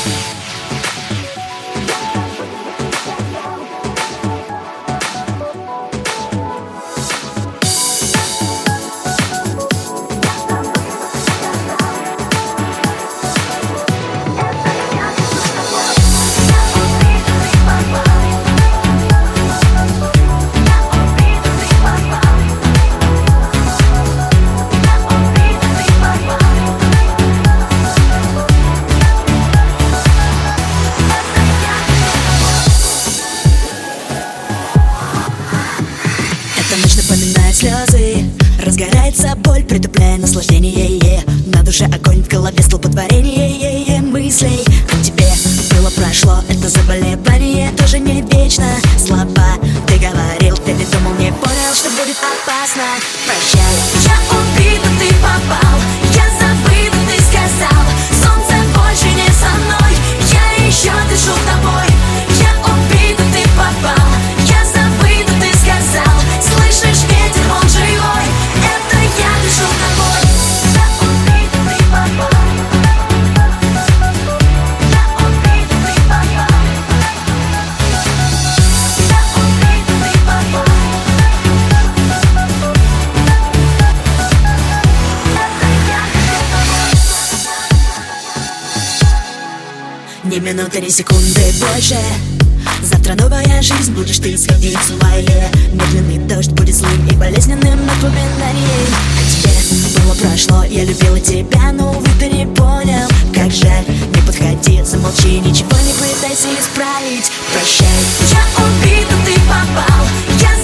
Ночь напоминает слезы, разгорается боль, притупляя наслаждение. На душе огонь, в голове столпотворение мыслей. О тебе было, прошло, это заболевание тоже не вечно. Слова ты говорил, ты не думал, не понял, что будет опасно. Прощай, я убита, ты попал, я забыта, ты сказал. Солнце больше не со мной, я еще дышу тобой. Я убита, ты попал, я забыта, ты сказал. Слышишь ветер, он живой, это я дышу тобой. Я убита, ты попал, я убита, ты попал, я убита, ты попал. ни минуты, ни секунды больше. Завтра новая жизнь, будешь ты сходить с ума. Медленный дождь будет злым и болезненным напоминанием. О тебе было, прошло, я любила тебя, но, увы, ты не понял. Как жаль, не подходи, замолчи, ничего не пытайся исправить. Прощай, я убита, ты попал, я